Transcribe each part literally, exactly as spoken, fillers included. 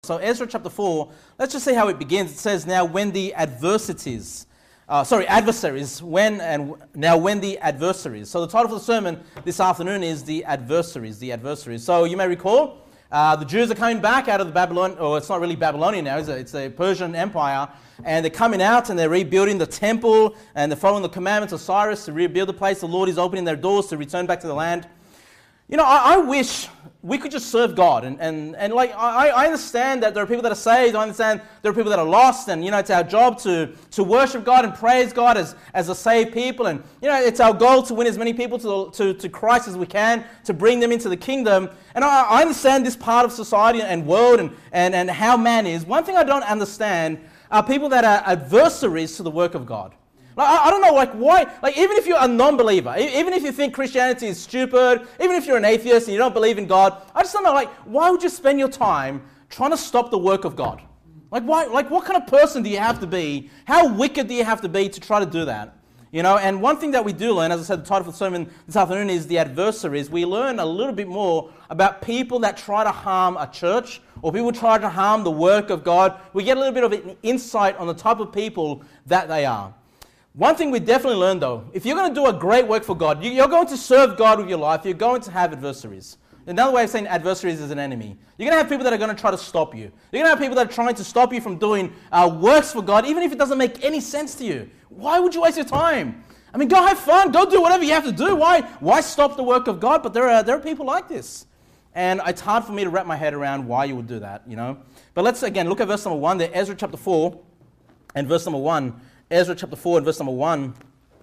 So Ezra chapter four, let's just see how it begins. It says, now when the adversities, uh, sorry, adversaries, when and now when the adversaries. So the title for the sermon this afternoon is the adversaries, the adversaries. So you may recall, uh, the Jews are coming back out of the Babylon, or it's not really Babylonian now, is it? It's the Persian Empire, and they're coming out and they're rebuilding the temple, and they're following the commandments of Cyrus to rebuild the place. The Lord is opening their doors to return back to the land. You know, I, I wish we could just serve God, and, and, and like, I, I understand that there are people that are saved, I understand there are people that are lost, and, you know, it's our job to, to worship God and praise God as, as a saved people, and, you know, it's our goal to win as many people to, to, to Christ as we can, to bring them into the kingdom, and I, I understand this part of society and world and, and, and how man is. One thing I don't understand are people that are adversaries to the work of God. Like, I, I don't know, like, why, like, even if you're a non-believer, even if you think Christianity is stupid, even if you're an atheist and you don't believe in God, I just don't know, like, why would you spend your time trying to stop the work of God? Like, why, like, what kind of person do you have to be? How wicked do you have to be to try to do that? You know, and one thing that we do learn, as I said, the title for the sermon this afternoon is the adversaries. We learn a little bit more about people that try to harm a church, or people try to harm the work of God. We get a little bit of an insight on the type of people that they are. One thing we definitely learned, though, if you're going to do a great work for God, you're going to serve God with your life, you're going to have adversaries. Another way of saying adversaries is an enemy. You're going to have people that are going to try to stop you. You're going to have people that are trying to stop you from doing uh, works for God, even if it doesn't make any sense to you. Why would you waste your time? I mean, go have fun, go do whatever you have to do. Why, why stop the work of God? But there are, there are people like this. And it's hard for me to wrap my head around why you would do that, you know. But let's, again, look at verse number one there, Ezra chapter four, and verse number one. Ezra chapter four and verse number one,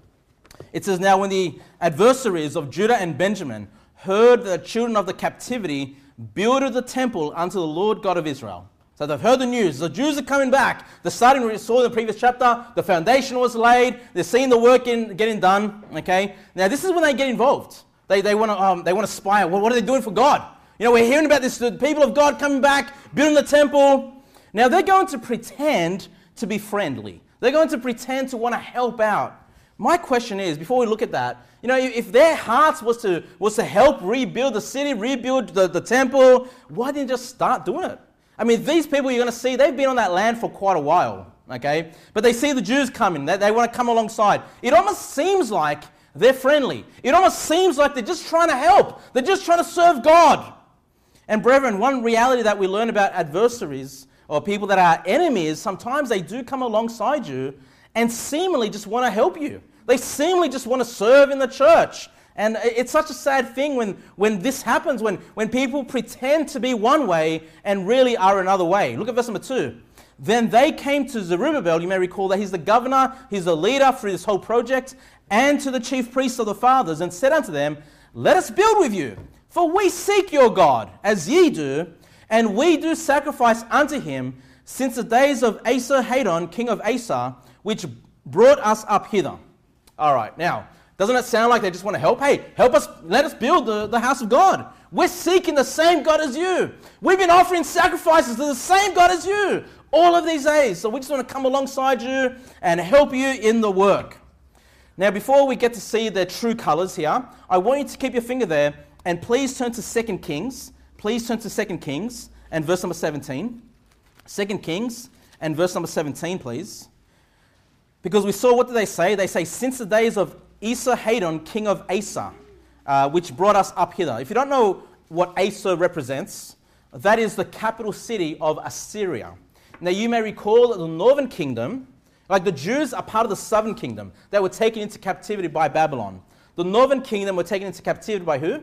it says, now when the adversaries of Judah and Benjamin heard that the children of the captivity builded the temple unto the Lord God of Israel. So they've heard the news. The Jews are coming back. The starting we saw in the previous chapter, the foundation was laid. They're seeing the work in, getting done. Okay. Now this is when they get involved. They they want to um, they want to spy. Well, what are they doing for God? You know, we're hearing about this. The people of God coming back, building the temple. Now they're going to pretend to be friendly. They're going to pretend to want to help out. My question is, before we look at that, you know, if their hearts was to was to help rebuild the city, rebuild the, the temple, why didn't they just start doing it? I mean, these people you're going to see, they've been on that land for quite a while, okay? But they see the Jews coming. They, they want to come alongside. It almost seems like they're friendly. It almost seems like they're just trying to help. They're just trying to serve God. And brethren, one reality that we learn about adversaries or people that are enemies, sometimes they do come alongside you and seemingly just want to help you. They seemingly just want to serve in the church. And it's such a sad thing when, when this happens, when, when people pretend to be one way and really are another way. Look at verse number two. Then they came to Zerubbabel, you may recall that he's the governor, he's the leader through this whole project, and to the chief priests of the fathers, and said unto them, let us build with you, for we seek your God, as ye do, and we do sacrifice unto him since the days of Esarhaddon, king of Asa, which brought us up hither. All right, now, doesn't it sound like they just want to help? Hey, help us, let us build the, the house of God. We're seeking the same God as you. We've been offering sacrifices to the same God as you all of these days. So we just want to come alongside you and help you in the work. Now, before we get to see their true colors here, I want you to keep your finger there and please turn to Second Kings. Please turn to Second Kings and verse number seventeen. Second Kings and verse number seventeen, please. Because we saw, what did they say? They say, since the days of Esarhaddon, king of Asa, uh, which brought us up hither. If you don't know what Asa represents, that is the capital city of Assyria. Now you may recall that the northern kingdom, like the Jews are part of the southern kingdom, that were taken into captivity by Babylon. The northern kingdom were taken into captivity by who?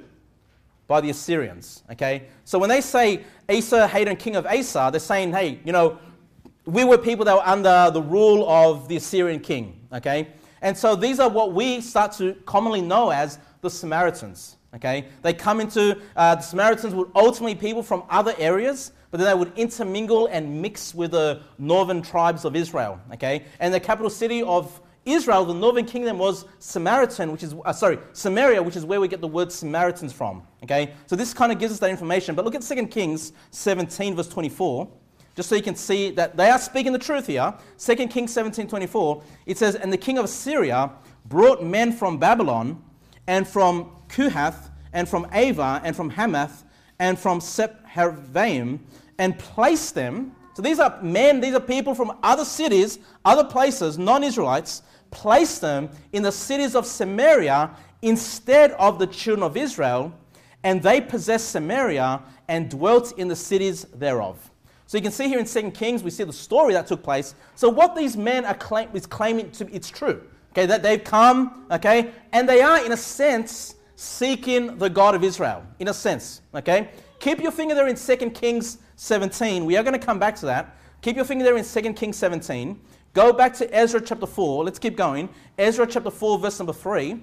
By the Assyrians, okay? So when they say Esarhaddon, king of Asa, they're saying, hey, you know, we were people that were under the rule of the Assyrian king, okay? And so these are what we start to commonly know as the Samaritans, okay? They come into, uh, the Samaritans would ultimately be people from other areas, but then they would intermingle and mix with the northern tribes of Israel, okay? And the capital city of Israel, the northern kingdom, was Samaritan, which is uh, sorry, Samaria, which is where we get the word Samaritans from. Okay, so this kind of gives us that information. But look at Second Kings seventeen, verse twenty-four, just so you can see that they are speaking the truth here. Second Kings seventeen, twenty-four. It says, "And the king of Assyria brought men from Babylon, and from Kuhath, and from Ava, and from Hamath, and from Sepharvaim, and placed them. So these are men, these are people from other cities, other places, non-Israelites, placed them in the cities of Samaria instead of the children of Israel, and they possessed Samaria and dwelt in the cities thereof. So you can see here in Second Kings, we see the story that took place. So what these men are claim, is claiming to it's true. Okay, that they've come, okay, and they are in a sense seeking the God of Israel, in a sense, okay. Keep your finger there in Second Kings seventeen. We are going to come back to that. Keep your finger there in Second Kings seventeen. Go back to Ezra chapter four. Let's keep going. Ezra chapter four, verse number three.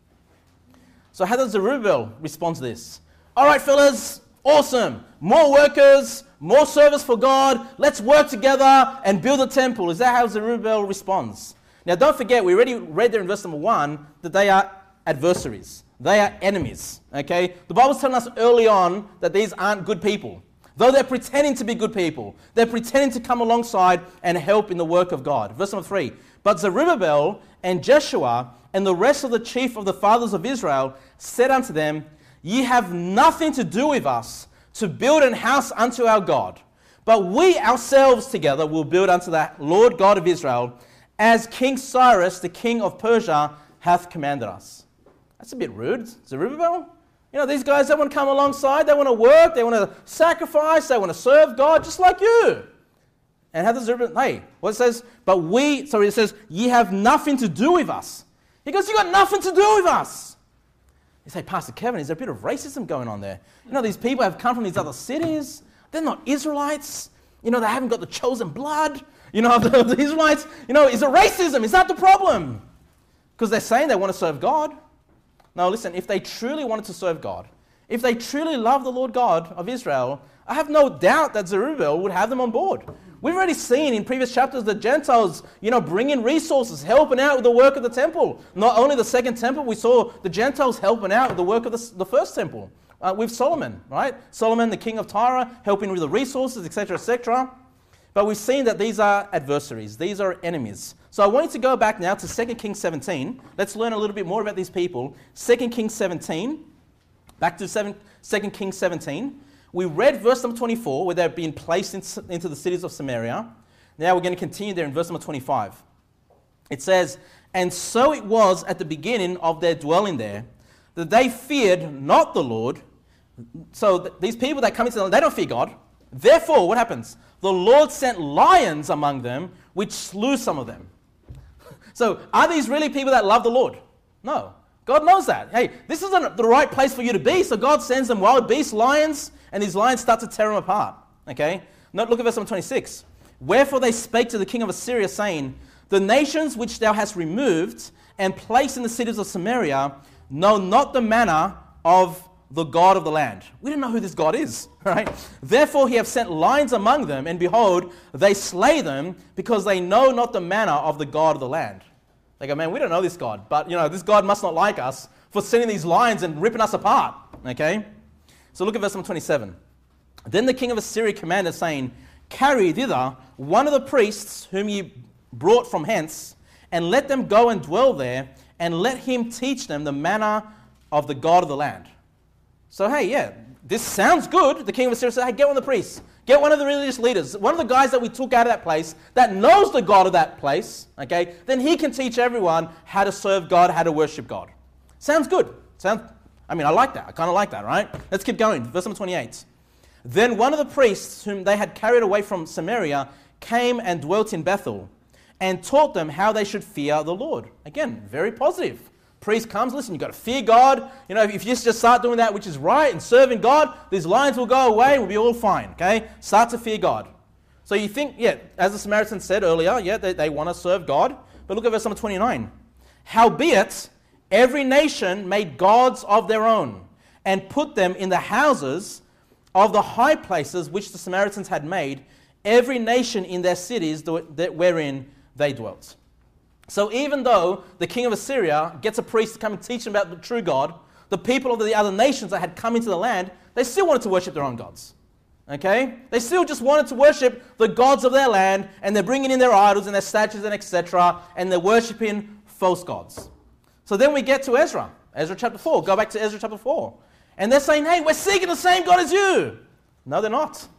So how does Zerubbabel respond to this? All right, fellas, awesome. More workers, more service for God. Let's work together and build a temple. Is that how Zerubbabel responds? Now, don't forget, we already read there in verse number one that they are adversaries. They are enemies, okay? The Bible's telling us early on that these aren't good people. Though they're pretending to be good people, they're pretending to come alongside and help in the work of God. Verse number three, but Zerubbabel and Jeshua and the rest of the chief of the fathers of Israel said unto them, Ye have nothing to do with us to build an house unto our God, but we ourselves together will build unto the Lord God of Israel, as King Cyrus, the king of Persia, hath commanded us. That's a bit rude, Zerubbabel. You know, these guys, they want to come alongside, they want to work, they want to sacrifice, they want to serve God just like you. And how does Zerubbabel, hey, what it says, but we, sorry, it says, ye have nothing to do with us. He goes, you got nothing to do with us. You say, Pastor Kevin, is there a bit of racism going on there? You know, these people have come from these other cities. They're not Israelites. You know, they haven't got the chosen blood, you know, of the, of the Israelites. You know, is it racism? Is that the problem? Because they're saying they want to serve God. No, listen, if they truly wanted to serve God, if they truly love the Lord God of Israel, I have no doubt that Zerubbabel would have them on board. We've already seen in previous chapters the Gentiles, you know, bringing resources, helping out with the work of the temple. Not only the second temple, we saw the Gentiles helping out with the work of the, the first temple. Uh, with Solomon, right? Solomon, the king of Tyre, helping with the resources, et cetera, et cetera. But we've seen that these are adversaries. These are enemies. So I want you to go back now to Second Kings seventeen. Let's learn a little bit more about these people. Second Kings seventeen. Back to Second Kings seventeen. We read verse number twenty-four, where they're being placed in, into the cities of Samaria. Now we're going to continue there in verse number twenty-five. It says, And so it was at the beginning of their dwelling there, that they feared not the Lord. So th- these people that come into the, they don't fear God. Therefore, what happens? The Lord sent lions among them, which slew some of them. So, are these really people that love the Lord? No. God knows that. Hey, this isn't the right place for you to be, so God sends them wild beasts, lions, and these lions start to tear them apart. Okay? Note, look at verse number twenty-six. Wherefore they spake to the king of Assyria, saying, The nations which thou hast removed and placed in the cities of Samaria know not the manner of the God of the land. We don't know who this God is, right? Therefore he hath sent lions among them, and behold, they slay them, because they know not the manner of the God of the land. They go, man, we don't know this God, but you know, this God must not like us for sending these lions and ripping us apart. Okay? So look at verse number twenty-seven. Then the king of Assyria commanded, saying, Carry thither one of the priests whom ye brought from hence, and let them go and dwell there, and let him teach them the manner of the God of the land. So, hey, yeah, this sounds good. The king of Assyria said, hey, get one of the priests. Get one of the religious leaders. One of the guys that we took out of that place that knows the God of that place, okay? Then he can teach everyone how to serve God, how to worship God. Sounds good. Sounds, I mean, I like that. I kind of like that, right? Let's keep going. Verse number twenty-eight. Then one of the priests whom they had carried away from Samaria came and dwelt in Bethel and taught them how they should fear the Lord. Again, very positive. Priest comes, listen, you've got to fear God. You know, if you just start doing that which is right and serving God, these lions will go away and we'll be all fine, okay? Start to fear God. So you think, yeah, as the Samaritans said earlier, yeah, they, they want to serve God. But look at verse number twenty-nine. Howbeit, every nation made gods of their own, and put them in the houses of the high places which the Samaritans had made, every nation in their cities wherein they dwelt. So even though the king of Assyria gets a priest to come and teach them about the true God, the people of the other nations that had come into the land, they still wanted to worship their own gods. Okay? They still just wanted to worship the gods of their land, and they're bringing in their idols and their statues and et cetera, and they're worshiping false gods. So then we get to Ezra. Ezra chapter four. Go back to Ezra chapter four. And they're saying, hey, we're seeking the same God as you. No, they're not.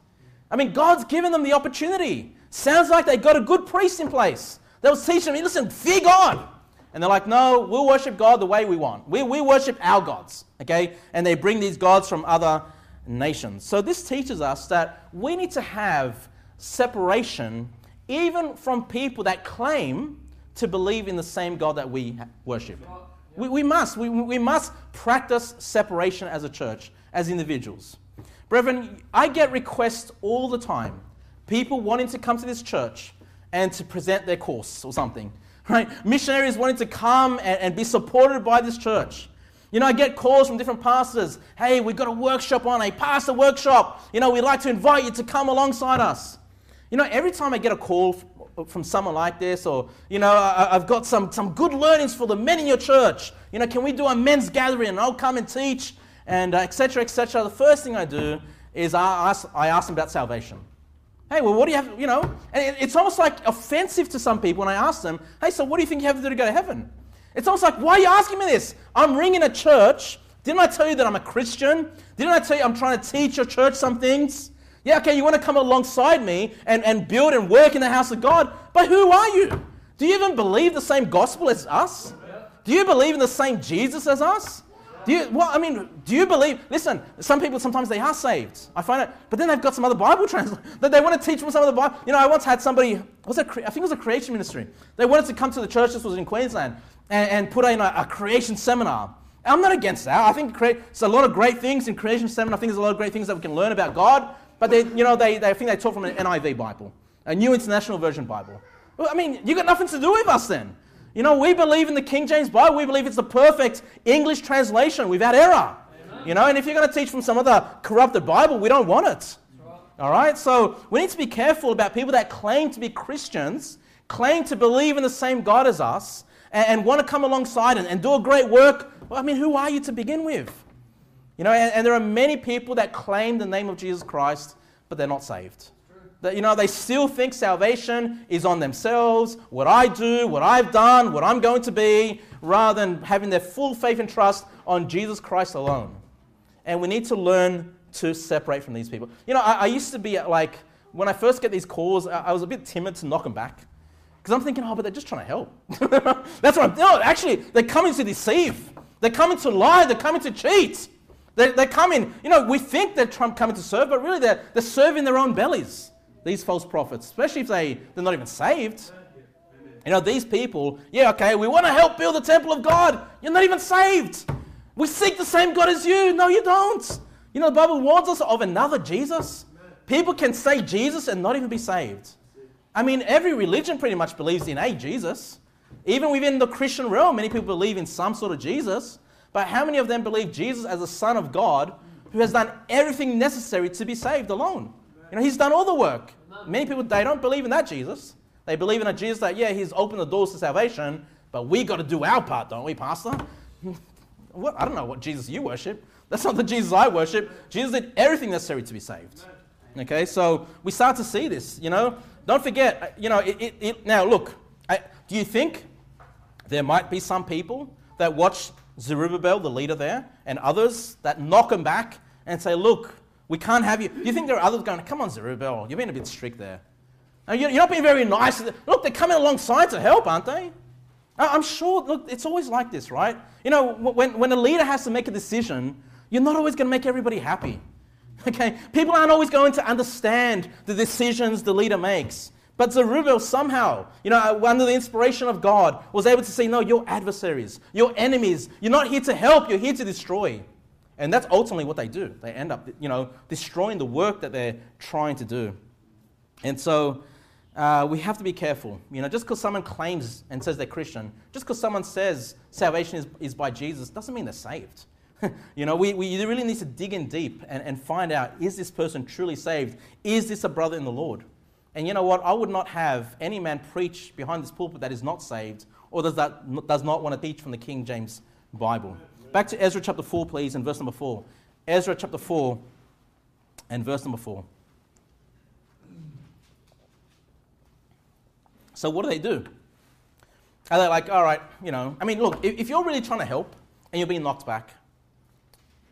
I mean, God's given them the opportunity. Sounds like they got a good priest in place. They was teaching them, listen, fear God. And they're like, no, we'll worship God the way we want. We, we worship our gods, okay? And they bring these gods from other nations. So this teaches us that we need to have separation even from people that claim to believe in the same God that we worship. We, we must. We, we must practice separation as a church, as individuals. Brethren, I get requests all the time. People wanting to come to this church and to present their course or something. Right? Missionaries wanting to come and, and be supported by this church. You know, I get calls from different pastors. Hey, we've got a workshop on, a pastor workshop. You know, we'd like to invite you to come alongside us. You know, every time I get a call from someone like this, or, you know, I, I've got some, some good learnings for the men in your church. You know, can we do a men's gathering and I'll come and teach, and uh, et cetera, et cetera. The first thing I do is I ask, I ask them about salvation. Hey, well, what do you have, you know? And it, it's almost like offensive to some people when I ask them, hey, so what do you think you have to do to go to heaven? It's almost like, why are you asking me this? I'm ringing a church. Didn't I tell you that I'm a Christian? Didn't I tell you I'm trying to teach your church some things? Yeah, okay, you want to come alongside me and, and build and work in the house of God, but who are you? Do you even believe the same gospel as us? Do you believe in the same Jesus as us? Do you, well, I mean, do you believe, listen, some people, sometimes they are saved. I find it, but then they've got some other Bible translators that they want to teach from some of the Bible. You know, I once had somebody, was it, I think it was a creation ministry. They wanted to come to the church, this was in Queensland, and, and put in a, a creation seminar. I'm not against that. I think create, there's a lot of great things in creation seminar. I think there's a lot of great things that we can learn about God, but they, you know, they, they I think they taught from an N I V Bible, a New International Version Bible. Well, I mean, you got nothing to do with us then. You know, we believe in the King James Bible. We believe it's the perfect English translation without error. Amen. You know, and if you're going to teach from some other corrupted Bible, we don't want it. Right. All right? So we need to be careful about people that claim to be Christians, claim to believe in the same God as us, and, and want to come alongside and, and do a great work. Well, I mean, who are you to begin with? You know, and, and there are many people that claim the name of Jesus Christ, but they're not saved. That, you know, they still think salvation is on themselves, what I do, what I've done, what I'm going to be, rather than having their full faith and trust on Jesus Christ alone. And we need to learn to separate from these people. You know, I, I used to be like, when I first get these calls, I, I was a bit timid to knock them back. Because I'm thinking, oh, but they're just trying to help. That's what I'm, no, actually, they're coming to deceive. They're coming to lie. They're coming to cheat. They're, they're coming, you know, we think they're coming to serve, but really they're, they're serving their own bellies. These false prophets, especially if they, they're not even saved. You know, these people, yeah, okay, we want to help build the temple of God. You're not even saved. We seek the same God as you. No, you don't. You know, the Bible warns us of another Jesus. People can say Jesus and not even be saved. I mean, every religion pretty much believes in a Jesus. Even within the Christian realm, many people believe in some sort of Jesus. But how many of them believe Jesus as the Son of God who has done everything necessary to be saved alone? You know, he's done all the work. Many people, they don't believe in that Jesus. They believe in a Jesus that, yeah, he's opened the doors to salvation, but we got to do our part, don't we, Pastor? What? I don't know what Jesus you worship. That's not the Jesus I worship. Jesus did everything necessary to be saved. Okay, so we start to see this, you know. Don't forget, you know, it, it, it, now look, I, do you think there might be some people that watch Zerubbabel, the leader there, and others that knock him back and say, look, we can't have you. Do you think there are others going, come on, Zerubbabel, you're being a bit strict there. Now, you're not being very nice. Look, they're coming alongside to help, aren't they? I'm sure, look, it's always like this, right? You know, when, when a leader has to make a decision, you're not always going to make everybody happy. Okay? People aren't always going to understand the decisions the leader makes. But Zerubbabel somehow, you know, under the inspiration of God, was able to say, no, you're adversaries, you're enemies. You're not here to help, you're here to destroy. And that's ultimately what they do. They end up, you know, destroying the work that they're trying to do. And so uh, we have to be careful. You know, just because someone claims and says they're Christian, just because someone says salvation is, is by Jesus, doesn't mean they're saved. You know, we, we really need to dig in deep and, and find out, is this person truly saved? Is this a brother in the Lord? And you know what? I would not have any man preach behind this pulpit that is not saved or does, that, does not want to teach from the King James Bible. Back to Ezra chapter four, please, and verse number four. Ezra chapter four and verse number four. So what do they do? Are they like, all right, you know, I mean, look, if, if you're really trying to help and you're being knocked back,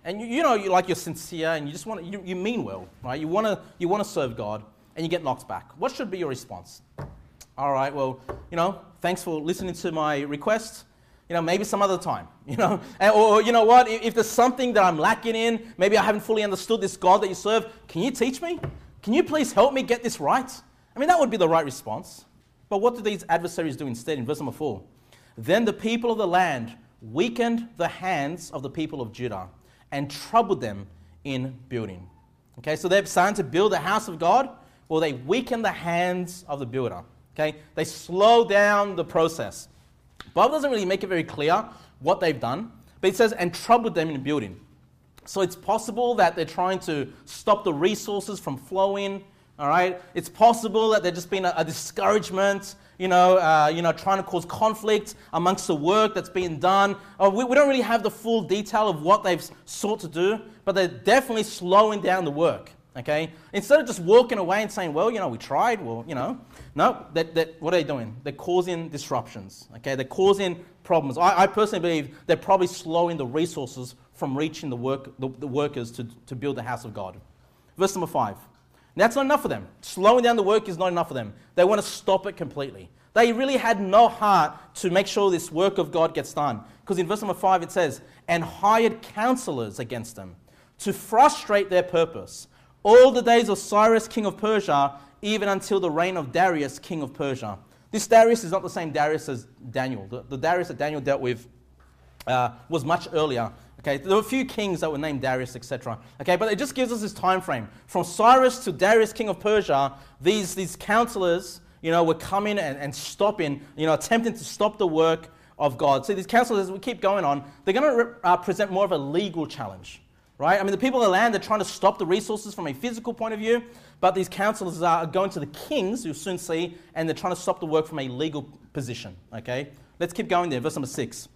and you, you know, you like you're sincere and you just want to, you, you mean well, right? You want to you want to serve God, and you get knocked back. What should be your response? All right, well, you know, thanks for listening to my request. You know, maybe some other time, you know. And, or, you know what, if, if there's something that I'm lacking in, maybe I haven't fully understood this God that you serve, can you teach me? Can you please help me get this right? I mean, that would be the right response. But what do these adversaries do instead in verse number four? Then the people of the land weakened the hands of the people of Judah and troubled them in building. Okay, so they're starting to build the house of God, or they weaken the hands of the builder. Okay, they slow down the process. Bible doesn't really make it very clear what they've done, but it says, and troubled them in building. So it's possible that they're trying to stop the resources from flowing, all right? It's possible that there's just been a, a discouragement, you know, uh, you know, trying to cause conflict amongst the work that's being done. Uh, we, we don't really have the full detail of what they've sought to do, but they're definitely slowing down the work. Okay? Instead of just walking away and saying, well, you know, we tried, well, you know. No, that, that, what are they doing? They're causing disruptions. Okay? They're causing problems. I, I personally believe they're probably slowing the resources from reaching the work, the, the workers to, to build the house of God. Verse number five. That's not enough for them. Slowing down the work is not enough for them. They want to stop it completely. They really had no heart to make sure this work of God gets done. Because in verse number five it says, and hired counselors against them to frustrate their purpose. All the days of Cyrus, king of Persia, even until the reign of Darius, king of Persia. This Darius is not the same Darius as Daniel. The, the Darius that Daniel dealt with uh, was much earlier. Okay, there were a few kings that were named Darius, et cetera. Okay, but it just gives us this time frame. From Cyrus to Darius, king of Persia, these, these counselors, you know, were coming and, and stopping, you know, attempting to stop the work of God. So these counselors, as we keep going on, they're going to uh, present more of a legal challenge. Right? I mean, the people of the land, they're trying to stop the resources from a physical point of view, but these counselors are going to the kings, you'll soon see, and they're trying to stop the work from a legal position. Okay? Let's keep going there. Verse number six.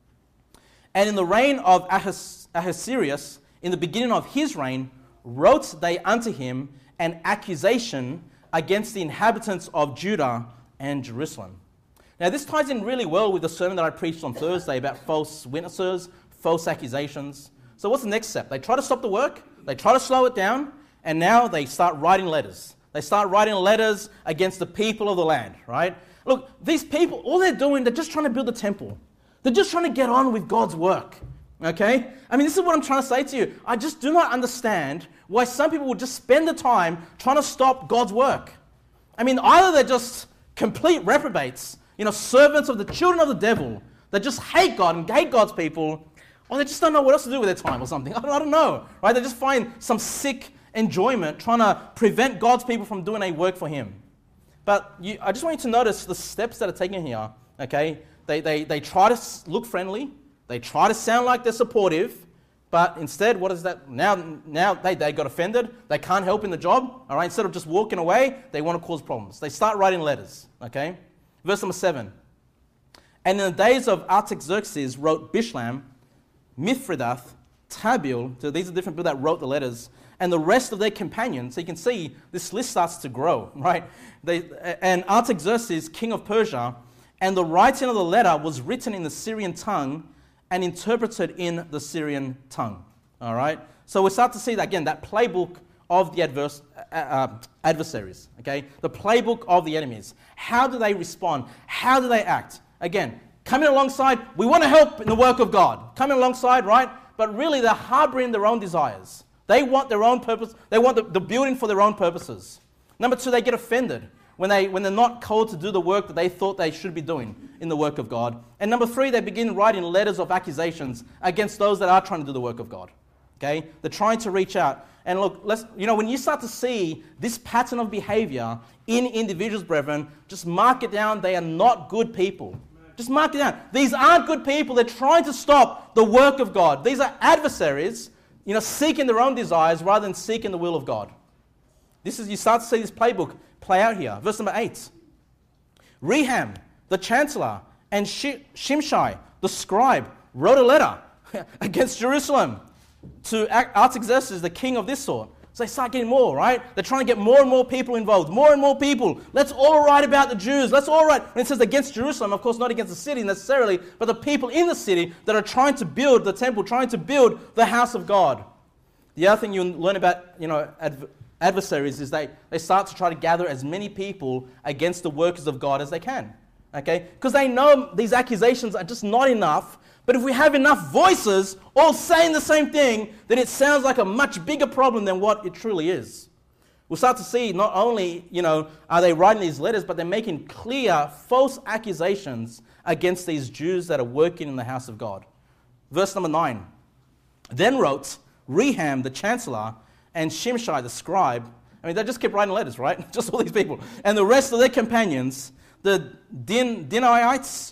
And in the reign of Ahas- Ahasuerus, in the beginning of his reign, wrote they unto him an accusation against the inhabitants of Judah and Jerusalem. Now, this ties in really well with the sermon that I preached on Thursday about false witnesses, false accusations. So what's the next step? They try to stop the work, they try to slow it down, and now they start writing letters. They start writing letters against the people of the land, right? Look, these people, all they're doing, they're just trying to build a temple. They're just trying to get on with God's work, okay? I mean, this is what I'm trying to say to you. I just do not understand why some people will just spend the time trying to stop God's work. I mean, either they're just complete reprobates, you know, servants of the children of the devil, that just hate God and hate God's people, or they just don't know what else to do with their time or something. I don't, I don't know, right? They just find some sick enjoyment trying to prevent God's people from doing a work for Him. But you, I just want you to notice the steps that are taken here, okay? They, they, they try to look friendly. They try to sound like they're supportive. But instead, what is that? Now, now they, they got offended. They can't help in the job, all right? Instead of just walking away, they want to cause problems. They start writing letters, okay? Verse number seven. And in the days of Artaxerxes wrote Bishlam, Mithridath, Tabeel, so these are different people that wrote the letters, and the rest of their companions. So you can see this list starts to grow, right? They, and Artaxerxes, king of Persia, and the writing of the letter was written in the Syrian tongue and interpreted in the Syrian tongue, all right? So we start to see, that again, that playbook of the adverse, uh, uh, adversaries, okay? The playbook of the enemies. How do they respond? How do they act? Again, coming alongside, we want to help in the work of God. Coming alongside, right? But really, they're harboring their own desires. They want their own purpose. They want the, the building for their own purposes. Number two, they get offended when, they, when they're not called to do the work that they thought they should be doing in the work of God. And number three, they begin writing letters of accusations against those that are trying to do the work of God. Okay? They're trying to reach out. And look, let's, you know, when you start to see this pattern of behavior in individuals, brethren, just mark it down. They are not good people. Just mark it down. These aren't good people. They're trying to stop the work of God. These are adversaries, you know, seeking their own desires rather than seeking the will of God. This is, you start to see this playbook play out here. Verse number eight. Reham, the chancellor, and Shimshai, the scribe, wrote a letter against Jerusalem to Artaxerxes, the king of this sort. So they start getting more, right? They're trying to get more and more people involved, more and more people. Let's all write about the Jews. Let's all write. When it says against Jerusalem, of course, not against the city necessarily, but the people in the city that are trying to build the temple, trying to build the house of God. The other thing you learn about, you know, adv- adversaries is they, they start to try to gather as many people against the workers of God as they can, okay? Because they know these accusations are just not enough. But if we have enough voices all saying the same thing, then it sounds like a much bigger problem than what it truly is. We'll start to see not only, you know, are they writing these letters, but they're making clear false accusations against these Jews that are working in the house of God. Verse number nine. Then wrote Reham the chancellor and Shimshai the scribe. I mean, they just kept writing letters, right? Just all these people. And the rest of their companions, the Din, Dinaites,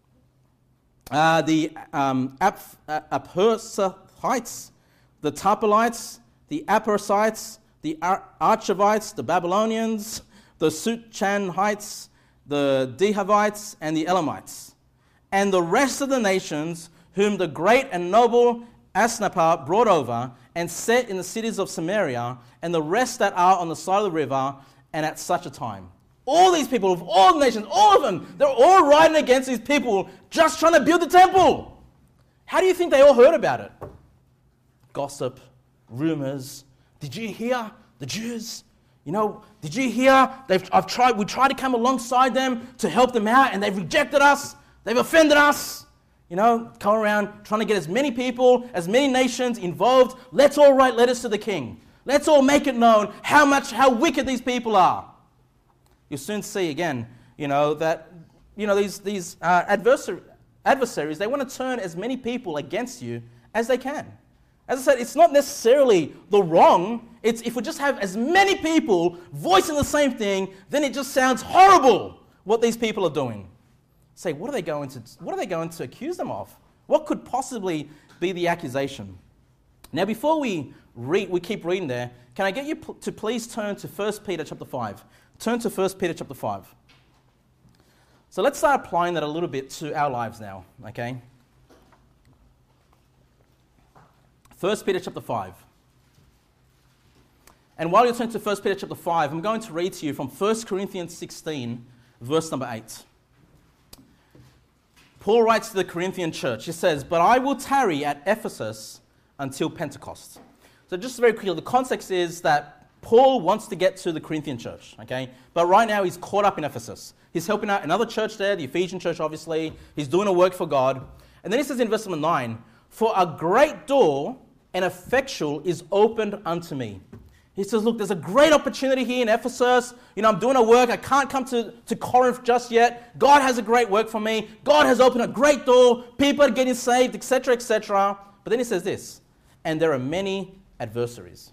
Uh, the um, Ap- uh, Aphersites, the Tarpelites, the Aparsites, the Ar- Archavites, the Babylonians, the Suchanites, the Dehavites, and the Elamites, and the rest of the nations whom the great and noble Asnapar brought over and set in the cities of Samaria, and the rest that are on the side of the river, and at such a time. All these people of all nations, all of them, they're all writing against these people just trying to build the temple. How do you think they all heard about it? Gossip, rumors. Did you hear the Jews? You know, did you hear? They've, I've tried. We tried to come alongside them to help them out, and they've rejected us. They've offended us. You know, come around trying to get as many people, as many nations involved. Let's all write letters to the king. Let's all make it known how much, how wicked these people are. You'll soon see again, you know, that, you know, these, these uh, adversary, adversaries, they want to turn as many people against you as they can. As I said, it's not necessarily the wrong. It's if we just have as many people voicing the same thing, then it just sounds horrible what these people are doing. Say, what are they going to, what are they going to accuse them of? What could possibly be the accusation? Now, before we read, we keep reading there, can I get you p- to please turn to First Peter chapter five? Turn to First Peter chapter five. So let's start applying that a little bit to our lives now, okay? First Peter chapter five. And while you turn to First Peter chapter five, I'm going to read to you from First Corinthians sixteen, verse number eight. Paul writes to the Corinthian church. He says, "But I will tarry at Ephesus until Pentecost." So just very quickly, the context is that Paul wants to get to the Corinthian church, okay? But right now he's caught up in Ephesus. He's helping out another church there, the Ephesian church, obviously. He's doing a work for God. And then he says in verse number nine, "For a great door and effectual is opened unto me." He says, look, there's a great opportunity here in Ephesus. You know, I'm doing a work. I can't come to, to Corinth just yet. God has a great work for me. God has opened a great door. People are getting saved, et cetera, et cetera. But then he says this, "And there are many adversaries."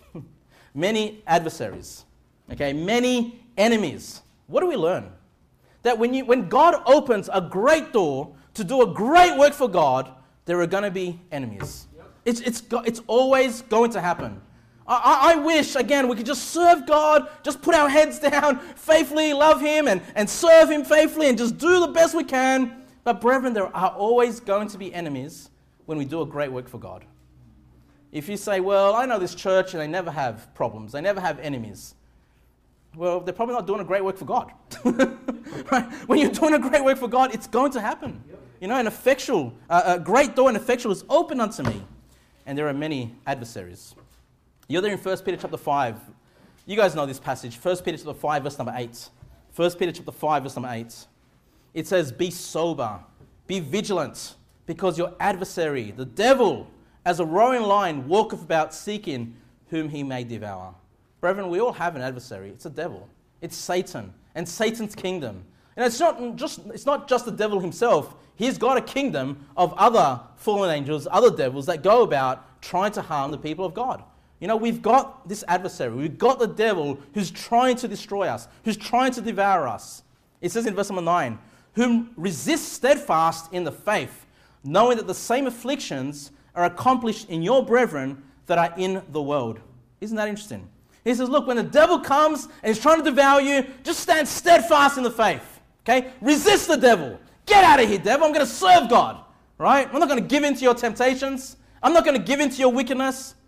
Many adversaries, okay, many enemies. What do we learn? That when you, when God opens a great door to do a great work for God, there are going to be enemies. Yep. It's, it's, it's always going to happen. I, I wish, again, we could just serve God, just put our heads down, faithfully love Him and, and serve Him faithfully and just do the best we can. But brethren, there are always going to be enemies when we do a great work for God. If you say, well, I know this church and they never have problems, they never have enemies. Well, they're probably not doing a great work for God. Right? When you're doing a great work for God, it's going to happen. Yep. You know, an effectual, uh, a great door and effectual is open unto me. And there are many adversaries. You're there in First Peter chapter five. You guys know this passage. First Peter chapter five, verse number eight. First Peter chapter five, verse number eight. It says, "Be sober, be vigilant, because your adversary, the devil, as a roaring lion, walketh about seeking whom he may devour." Brethren, we all have an adversary. It's a devil. It's Satan and Satan's kingdom. And it's not just it's not just the devil himself. He's got a kingdom of other fallen angels, other devils that go about trying to harm the people of God. You know, we've got this adversary. We've got the devil who's trying to destroy us, who's trying to devour us. It says in verse number nine, "Whom resist steadfast in the faith, knowing that the same afflictions are accomplished in your brethren that are in the world." Isn't that interesting? He says, look, when the devil comes and he's trying to devour you, just stand steadfast in the faith. Okay? Resist the devil. Get out of here, devil. I'm going to serve God. Right? I'm not going to give in to your temptations. I'm not going to give in to your wickedness.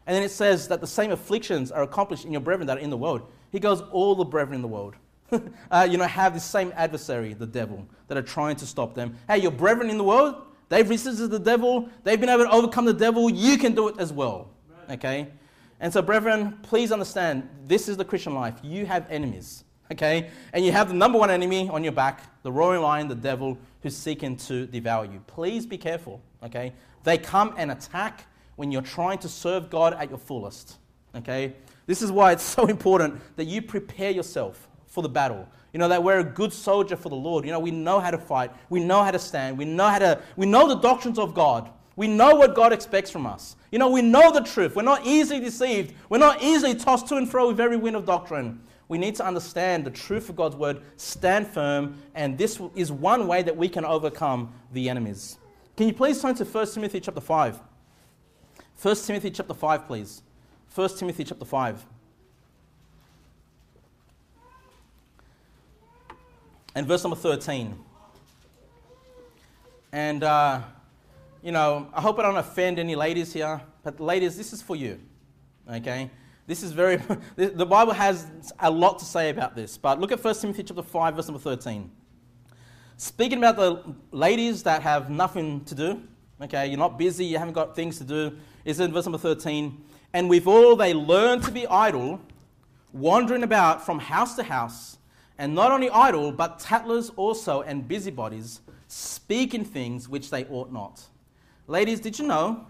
And then it says that the same afflictions are accomplished in your brethren that are in the world. He goes, all the brethren in the world, uh, you know, have the same adversary, the devil, that are trying to stop them. Hey, your brethren in the world, they've resisted the devil. They've been able to overcome the devil. You can do it as well. Okay? And so, brethren, please understand, this is the Christian life. You have enemies. Okay? And you have the number one enemy on your back, the roaring lion, the devil, who's seeking to devour you. Please be careful. Okay? They come and attack when you're trying to serve God at your fullest. Okay? This is why it's so important that you prepare yourself for the battle. You know, that we're a good soldier for the Lord. You know, we know how to fight. We know how to stand. We know how to, we know the doctrines of God. We know what God expects from us. You know, we know the truth. We're not easily deceived. We're not easily tossed to and fro with every wind of doctrine. We need to understand the truth of God's word, stand firm, and this is one way that we can overcome the enemies. Can you please turn to First Timothy chapter five? First Timothy chapter five, please. First Timothy chapter five. And verse number thirteen. And, uh, you know, I hope I don't offend any ladies here, but ladies, this is for you, okay? This is very, the Bible has a lot to say about this, but look at First Timothy chapter five, verse number thirteen. Speaking about the ladies that have nothing to do, okay, you're not busy, you haven't got things to do, it's in verse number thirteen. And with all they learn to be idle, wandering about from house to house, and not only idle, but tattlers also and busybodies, speaking things which they ought not. Ladies, did you know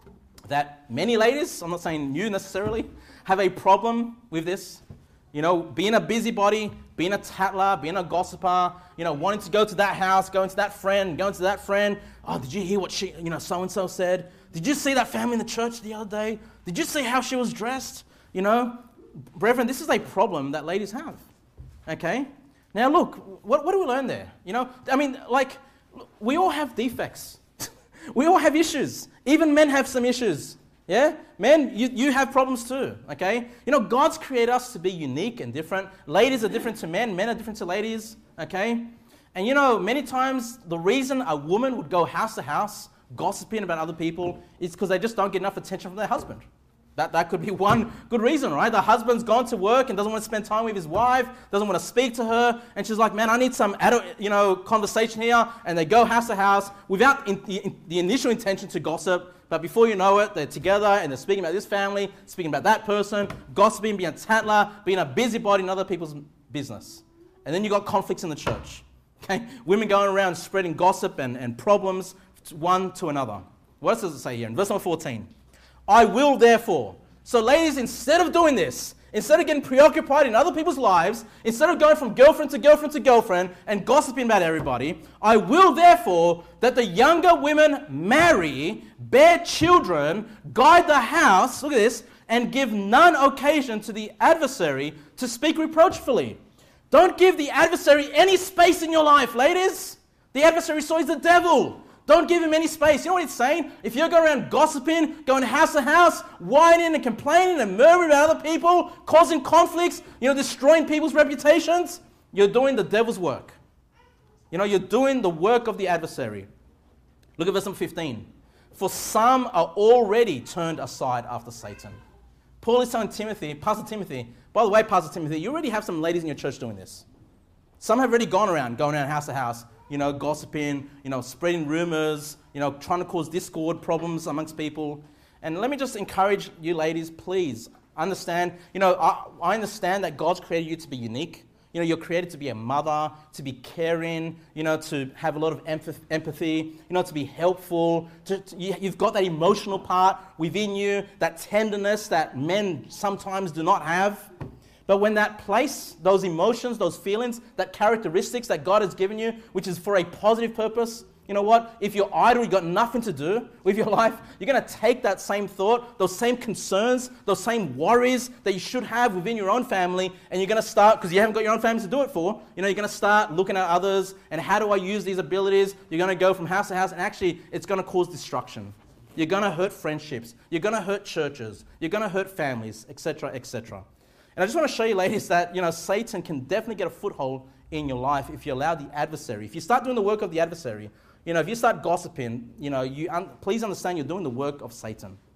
that many ladies, I'm not saying you necessarily, have a problem with this? You know, being a busybody, being a tattler, being a gossiper, you know, wanting to go to that house, going to that friend, going to that friend. Oh, did you hear what she, you know, so-and-so said? Did you see that family in the church the other day? Did you see how she was dressed? You know, brethren, this is a problem that ladies have. Okay? Now look, what, what do we learn there? You know, I mean, like, we all have defects. We all have issues. Even men have some issues. Yeah? Men, you, you have problems too, okay? You know, God's created us to be unique and different. Ladies are different to men. Men are different to ladies, okay? And you know, many times the reason a woman would go house to house gossiping about other people is because they just don't get enough attention from their husband. That, that could be one good reason, right? The husband's gone to work and doesn't want to spend time with his wife, doesn't want to speak to her, and she's like, man, I need some adult, you know, conversation here, and they go house to house without in, in, the initial intention to gossip, but before you know it, they're together and they're speaking about this family, speaking about that person, gossiping, being a tattler, being a busybody in other people's business. And then you got conflicts in the church, okay? Women going around spreading gossip and, and problems one to another. What does it say here in verse number fourteen? I will therefore. So ladies, instead of doing this, instead of getting preoccupied in other people's lives, instead of going from girlfriend to girlfriend to girlfriend and gossiping about everybody, I will therefore that the younger women marry, bear children, guide the house, look at this, and give none occasion to the adversary to speak reproachfully. Don't give the adversary any space in your life, ladies. The adversary, so is the devil. Don't give him any space. You know what it's saying? If you're going around gossiping, going house to house, whining and complaining and murmuring about other people, causing conflicts, you know, destroying people's reputations, you're doing the devil's work. You know, you're doing the work of the adversary. Look at verse number fifteen. For some are already turned aside after Satan. Paul is telling Timothy, Pastor Timothy, by the way, Pastor Timothy, you already have some ladies in your church doing this. Some have already gone around, going around house to house, you know, gossiping, you know, spreading rumors, you know, trying to cause discord, problems amongst people. And let me just encourage you ladies, please understand, you know, I, I understand that God's created you to be unique. You know, you're created to be a mother, to be caring, you know, to have a lot of empath- empathy, you know, to be helpful. To, to, you, you've got that emotional part within you, that tenderness that men sometimes do not have. But when that place, those emotions, those feelings, that characteristics that God has given you, which is for a positive purpose, you know what? If you're idle, you've got nothing to do with your life, you're going to take that same thought, those same concerns, those same worries that you should have within your own family, and you're going to start, because you haven't got your own family to do it for, you know, you're going to start looking at others, and how do I use these abilities? You're going to go from house to house, and actually, it's going to cause destruction. You're going to hurt friendships. You're going to hurt churches. You're going to hurt families, et cetera, et cetera. And I just want to show you, ladies, that, you know, Satan can definitely get a foothold in your life if you allow the adversary. If you start doing the work of the adversary, you know, if you start gossiping, you know, you un- please understand you're doing the work of Satan.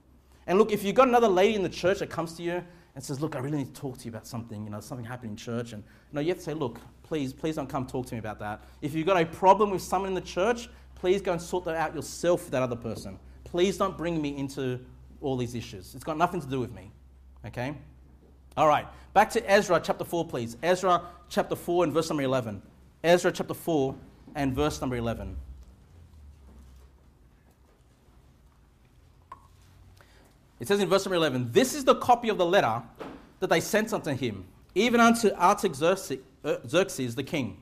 And look, if you've got another lady in the church that comes to you and says, look, I really need to talk to you about something, you know, something happened in church, and you know, you have to say, look, please, please don't come talk to me about that. If you've got a problem with someone in the church, please go and sort that out yourself with that other person. Please don't bring me into all these issues. It's got nothing to do with me, okay? All right, back to Ezra chapter four, please. Ezra chapter four and verse number eleven. Ezra chapter four and verse number eleven. It says in verse number eleven, this is the copy of the letter that they sent unto him, even unto Artaxerxes Xerxes, the king.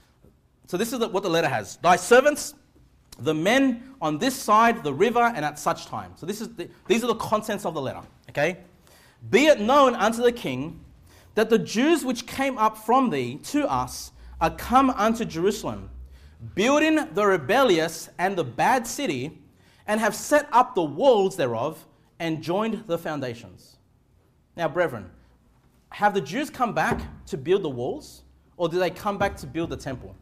So this is the, what the letter has. Thy servants, the men on this side, the river, and at such time. So this is the, these are the contents of the letter, okay? Be it known unto the king that the Jews which came up from thee to us are come unto Jerusalem, building the rebellious and the bad city, and have set up the walls thereof, and joined the foundations. Now, brethren, have the Jews come back to build the walls, or do they come back to build the temple?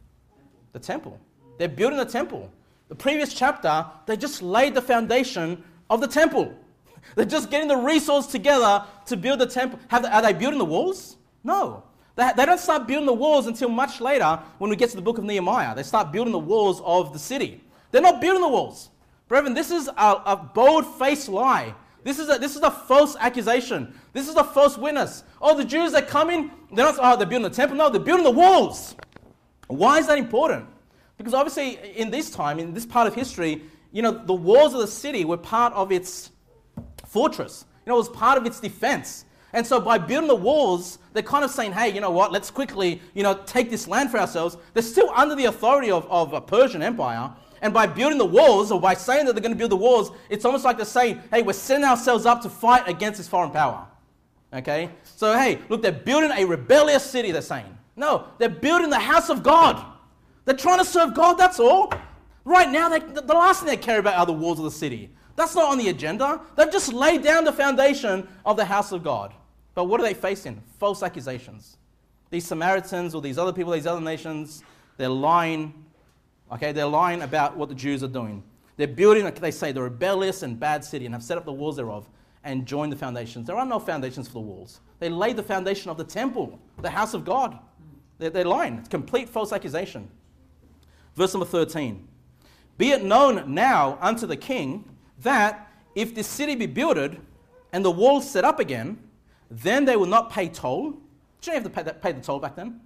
The temple. They're building the temple. The previous chapter, they just laid the foundation of the temple. They're just getting the resources together to build the temple. Have they, are they building the walls? No. They, they don't start building the walls until much later when we get to the book of Nehemiah. They start building the walls of the city. They're not building the walls. Brethren, this is a, a bold-faced lie. This is, a, this is a false accusation. This is a false witness. Oh, the Jews are coming. They're not, oh, they're building the temple. No, they're building the walls. Why is that important? Because obviously, in this time, in this part of history, you know, the walls of the city were part of its fortress. You know, it was part of its defense. And so by building the walls, they're kind of saying, hey, you know what, let's quickly, you know, take this land for ourselves. They're still under the authority of, of a Persian Empire. And by building the walls, or by saying that they're going to build the walls, it's almost like they're saying, hey, we're setting ourselves up to fight against this foreign power. Okay? So, hey, look, they're building a rebellious city, they're saying. No, they're building the house of God. They're trying to serve God, that's all. Right now, they, the last thing they care about are the walls of the city. That's not on the agenda. They've just laid down the foundation of the house of God. But what are they facing? False accusations. These Samaritans or these other people, these other nations, they're lying. Okay, they're lying about what the Jews are doing. They're building, like they say, the rebellious and bad city and have set up the walls thereof and joined the foundations. There are no foundations for the walls. They laid the foundation of the temple, the house of God. They're, they're lying. It's complete false accusation. Verse number thirteen. Be it known now unto the king that if this city be builded and the walls set up again, then they will not pay toll. Did you have to pay, that, pay the toll back then?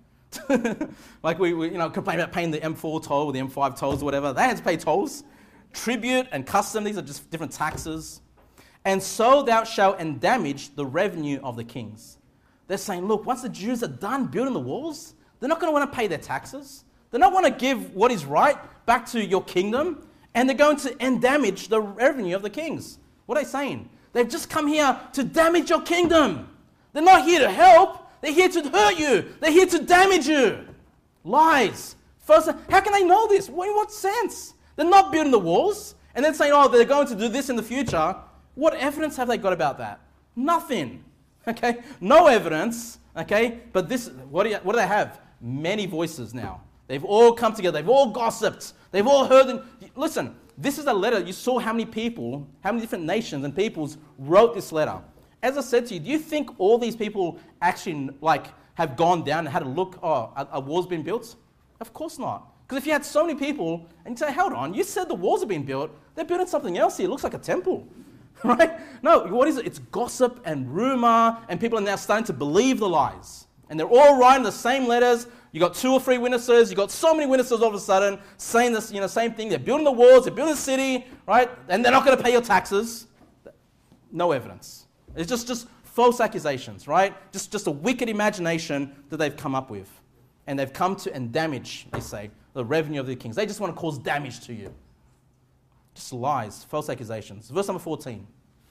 Like we, we you know, complain about paying the M four toll or the M five tolls or whatever. They had to pay tolls. Tribute and custom, these are just different taxes. And so thou shalt endamage the revenue of the kings. They're saying, look, once the Jews are done building the walls, they're not going to want to pay their taxes. They're not want to give what is right back to your kingdom, and they're going to endamage the revenue of the kings. What are they saying? They've just come here to damage your kingdom. They're not here to help. They're here to hurt you. They're here to damage you. Lies. First, how can they know this? In what sense? They're not building the walls and then saying, oh, they're going to do this in the future. What evidence have they got about that? Nothing. Okay? No evidence. Okay? But this, what do, you, what do they have? Many voices now. They've all come together. They've all gossiped. They've all heard. Them. Listen, this is a letter. You saw how many people, how many different nations and peoples wrote this letter. As I said to you, do you think all these people actually like have gone down and had a look, oh, a, a wall's been built? Of course not. Because if you had so many people and you say, hold on, you said the walls have been built, they're building something else here. It looks like a temple. Right? No, what is it? It's gossip and rumor, and people are now starting to believe the lies. And they're all writing the same letters. You got two or three witnesses. You got so many witnesses all of a sudden saying this, you know, same thing. They're building the walls. They're building the city, right? And they're not going to pay your taxes. No evidence. It's just, just false accusations, right? Just, just a wicked imagination that they've come up with. And they've come to and damage, they say, the revenue of the kings. They just want to cause damage to you. Just lies, false accusations. Verse number fourteen.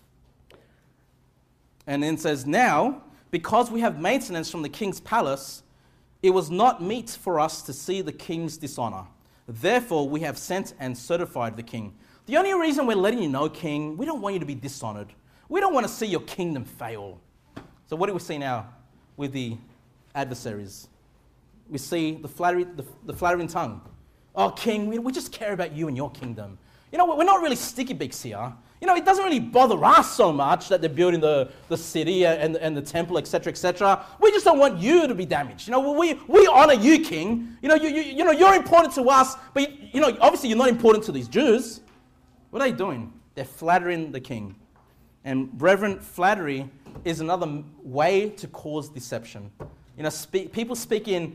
And then it says, now, because we have maintenance from the king's palace, it was not meet for us to see the king's dishonor. Therefore, we have sent and certified the king. The only reason we're letting you know, king, we don't want you to be dishonored. We don't want to see your kingdom fail. So what do we see now with the adversaries? We see the, flattery, the, the flattering tongue. Oh, king, we, we just care about you and your kingdom. You know, we're not really sticky beaks here. You know, it doesn't really bother us so much that they're building the, the city and, and the temple, et cetera, et cetera. We just don't want you to be damaged. You know, we, we honor you, King. You know, you, you, you know, you're important to us, but, you, you know, obviously you're not important to these Jews. What are they doing? They're flattering the king. And brethren, flattery is another way to cause deception. You know, speak, people speaking,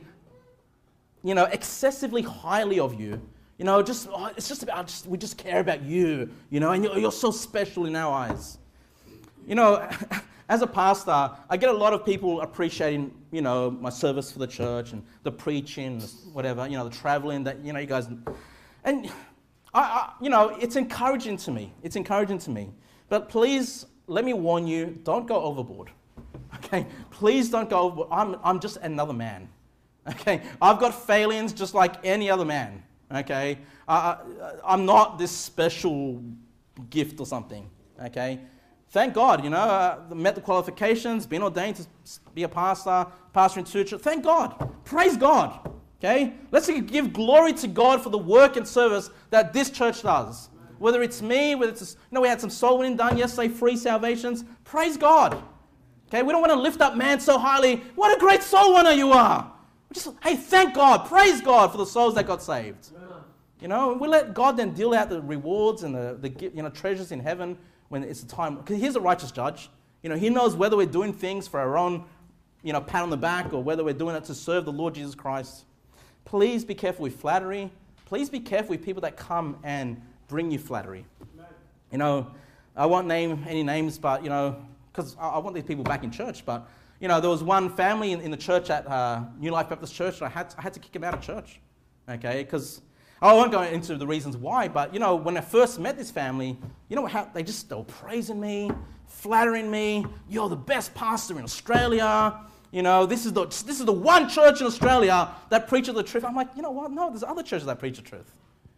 you know, excessively highly of you. You know, just oh, it's just about, just, we just care about you, you know, and you're, you're so special in our eyes. You know, as a pastor, I get a lot of people appreciating, you know, my service for the church and the preaching, whatever, you know, the traveling that, you know, you guys, and I, I, you know, it's encouraging to me. It's encouraging to me. But please, let me warn you, don't go overboard. Okay? Please don't go overboard. I'm, I'm just another man. Okay? I've got failings just like any other man. Okay, uh, I'm not this special gift or something. Okay, thank God, you know, uh, met the qualifications, been ordained to be a pastor, pastor in two churches. Thank God, praise God. Okay, let's give glory to God for the work and service that this church does. Whether it's me, whether it's, you know, we had some soul winning done yesterday, free salvations. Praise God. Okay, we don't want to lift up man so highly. What a great soul winner you are. Just, hey, thank God, praise God for the souls that got saved. You know, we let God then deal out the rewards and the, the you know treasures in heaven when it's the time. Because He's a righteous judge. You know, He knows whether we're doing things for our own, you know, pat on the back or whether we're doing it to serve the Lord Jesus Christ. Please be careful with flattery. Please be careful with people that come and bring you flattery. You know, I won't name any names, but, you know, because I, I want these people back in church, but you know, there was one family in, in the church at uh, New Life Baptist Church, and I had to, I had to kick him out of church, okay? Because I won't go into the reasons why, but you know, when I first met this family, you know how they just they were praising me, flattering me. You're the best pastor in Australia. You know, this is the this is the one church in Australia that preaches the truth. I'm like, you know what? No, there's other churches that preach the truth.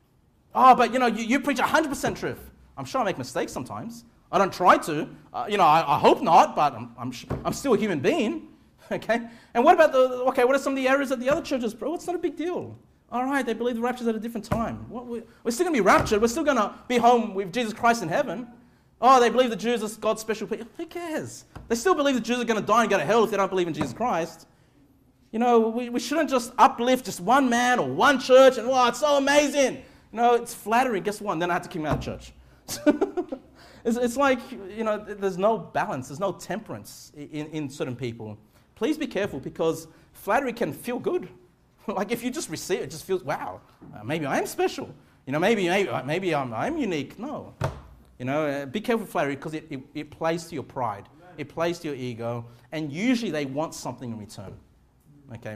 Oh, but you know, you, you preach one hundred percent truth. I'm sure I make mistakes sometimes. I don't try to, uh, you know, I, I hope not, but I'm, I'm, I'm still a human being, okay? And what about the, okay, what are some of the errors that the other churches, bro? It's not a big deal. All right, they believe the rapture's at a different time. What, we, we're still going to be raptured. We're still going to be home with Jesus Christ in heaven. Oh, they believe the Jews are God's special people. Who cares? They still believe the Jews are going to die and go to hell if they don't believe in Jesus Christ. You know, we, we shouldn't just uplift just one man or one church and, wow, it's so amazing. You know, it's flattering. Guess what? And then I had to kick him out of church. It's, it's like, you know, there's no balance, there's no temperance in, in certain people. Please be careful because flattery can feel good. Like if you just receive it, it just feels, wow, uh, maybe I am special. You know, maybe maybe, maybe I'm, I'm unique. No. You know, uh, be careful with flattery because it, it, it plays to your pride. It plays to your ego. And usually they want something in return. Okay.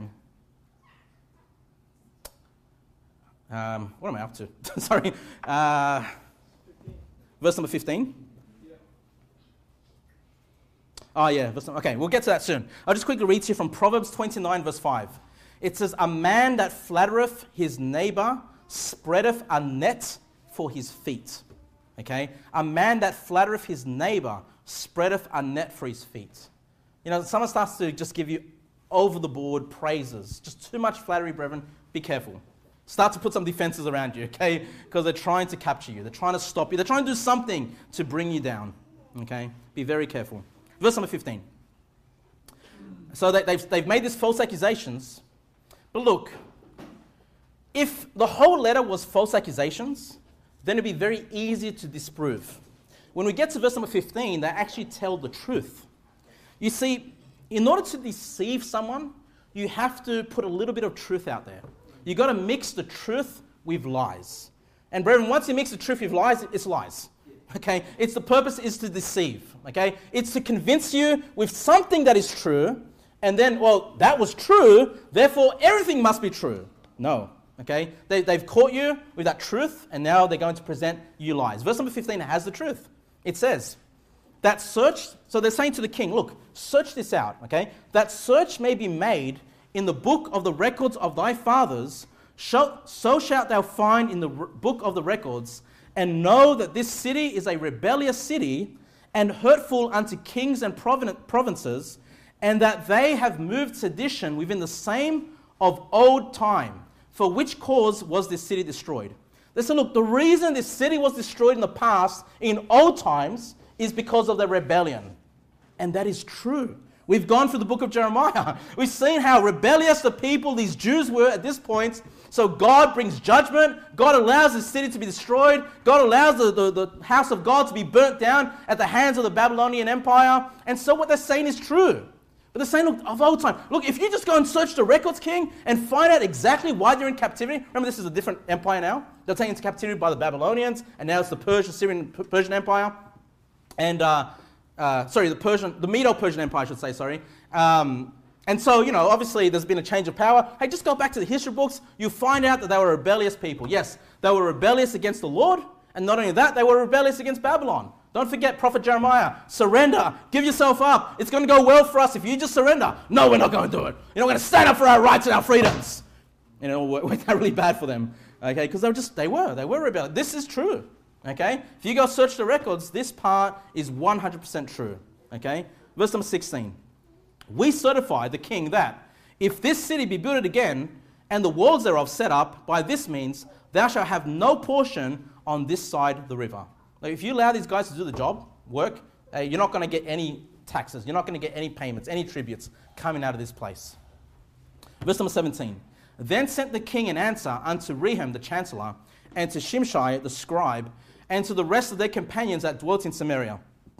Um, what am I up to? Sorry. Uh, Verse number fifteen. Yeah. Oh, yeah. Verse, okay, we'll get to that soon. I'll just quickly read to you from Proverbs twenty-nine, verse five. It says, a man that flattereth his neighbor spreadeth a net for his feet. Okay? A man that flattereth his neighbor spreadeth a net for his feet. You know, someone starts to just give you over-the-board praises. Just too much flattery, brethren. Be careful. Start to put some defenses around you, okay? Because they're trying to capture you. They're trying to stop you. They're trying to do something to bring you down, okay? Be very careful. Verse number fifteen. So they, they've, they've made these false accusations. But look, if the whole letter was false accusations, then it'd be very easy to disprove. When we get to verse number fifteen, they actually tell the truth. You see, in order to deceive someone, you have to put a little bit of truth out there. You've got to mix the truth with lies. And brethren, once you mix the truth with lies, it's lies. Okay? It's the purpose is to deceive. Okay? It's to convince you with something that is true, and then, well, that was true, therefore everything must be true. No. Okay? They, they've caught you with that truth, and now they're going to present you lies. Verse number fifteen has the truth. It says, that search, so they're saying to the king, look, search this out, okay? That search may be made in the book of the records of thy fathers, so shalt thou find in the book of the records, and know that this city is a rebellious city, and hurtful unto kings and provinces, and that they have moved sedition within the same of old time, for which cause was this city destroyed. They said, look, the reason this city was destroyed in the past, in old times, is because of the rebellion. And that is true. We've gone through the book of Jeremiah. We've seen how rebellious the people, these Jews, were at this point. So God brings judgment. God allows the city to be destroyed. God allows the, the, the house of God to be burnt down at the hands of the Babylonian Empire. And so what they're saying is true. But they're saying, look, of old time, look, if you just go and search the records, king, and find out exactly why they're in captivity. Remember, this is a different empire now. They're taken into captivity by the Babylonians, and now it's the Persian, Syrian, Persian Empire. And, uh, uh, sorry, the Persian, the Medo-Persian Empire, I should say, sorry. Um, and so, you know, obviously there's been a change of power. Hey, just go back to the history books. You'll find out that they were rebellious people. Yes, they were rebellious against the Lord, and not only that, they were rebellious against Babylon. Don't forget Prophet Jeremiah. Surrender. Give yourself up. It's going to go well for us if you just surrender. No, we're not going to do it. You know, we're going to stand up for our rights and our freedoms. And it all worked out really bad for them. Okay, because they were just, they were. They were rebellious. This is true. Okay? If you go search the records, this part is one hundred percent true. Okay? Verse number sixteen. We certify the king that if this city be built again and the walls thereof set up, by this means thou shalt have no portion on this side the river. Like if you allow these guys to do the job, work, uh, you're not going to get any taxes. You're not going to get any payments, any tributes coming out of this place. Verse number seventeen. Then sent the king an answer unto Rehem the chancellor, and to Shimshai the scribe, and to the rest of their companions that dwelt in Samaria,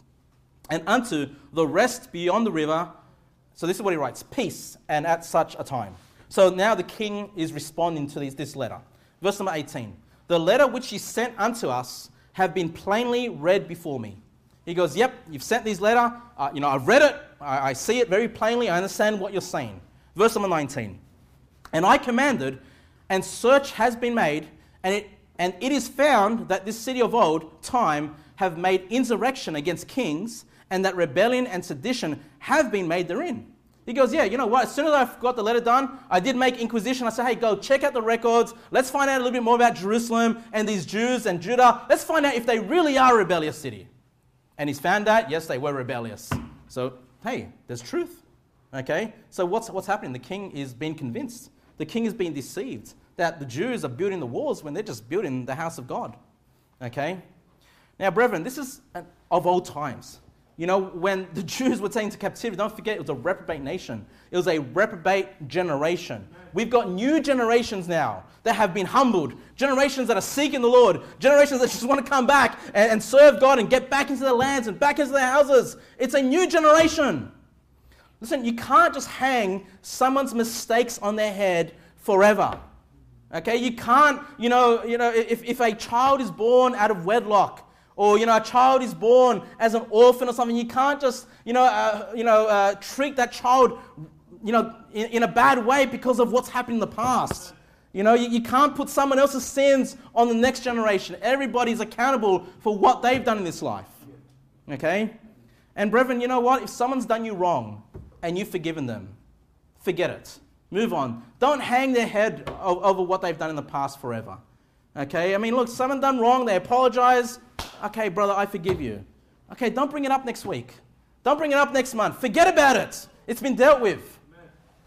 and unto the rest beyond the river. So this is what he writes, peace, and at such a time. So now the king is responding to this, this letter. Verse number eighteen. The letter which he sent unto us have been plainly read before me. He goes, yep, you've sent this letter. Uh, you know, I've read it. I, I see it very plainly. I understand what you're saying. Verse number nineteen. And I commanded, and search has been made, and it, and it is found that this city of old time have made insurrection against kings, and that rebellion and sedition have been made therein. He goes, yeah, you know what? As soon as I got the letter done, I did make inquisition. I said, hey, go check out the records. Let's find out a little bit more about Jerusalem and these Jews and Judah. Let's find out if they really are a rebellious city. And he's found out, yes, they were rebellious. So, hey, there's truth. Okay? So what's what's happening? The king is being convinced. The king is being deceived that the Jews are building the walls when they're just building the house of God. Okay? Now, brethren, this is of old times. You know, when the Jews were taken to captivity, don't forget it was a reprobate nation. It was a reprobate generation. We've got new generations now that have been humbled. Generations that are seeking the Lord. Generations that just want to come back and, and serve God and get back into their lands and back into their houses. It's a new generation. Listen, you can't just hang someone's mistakes on their head forever. Okay? You can't, you know, you know, if, if a child is born out of wedlock, or, you know, a child is born as an orphan or something, you can't just, you know, uh, you know, uh, treat that child, you know, in, in a bad way because of what's happened in the past. You know, you, you can't put someone else's sins on the next generation. Everybody's accountable for what they've done in this life. Okay? And brethren, you know what? If someone's done you wrong and you've forgiven them, forget it. Move on. Don't hang their head over what they've done in the past forever. Okay? I mean, look, someone done wrong, they apologize. Okay, brother, I forgive you. Okay, don't bring it up next week. Don't bring it up next month. Forget about it. It's been dealt with. Amen.